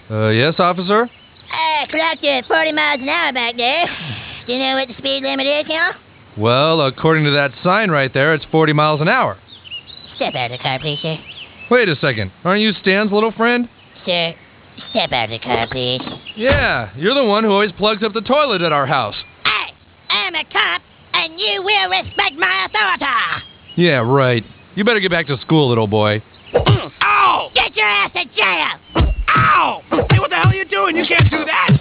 Yes, officer? Clocked you at 40 miles an hour back there. Do you know what the speed limit is, y'all? Well, according to that sign right there, it's 40 miles an hour. Step out of the car, please, sir. Wait a second. Aren't you Stan's little friend? Sir, step out of the car, please. Yeah, you're the one who always plugs up the toilet at our house. Hey, I'm a cop, and you will respect my authority. Yeah, right. You better get back to school, little boy. Ow! Get your ass to jail. Ow! Hey, what the hell are you doing? You can't do that!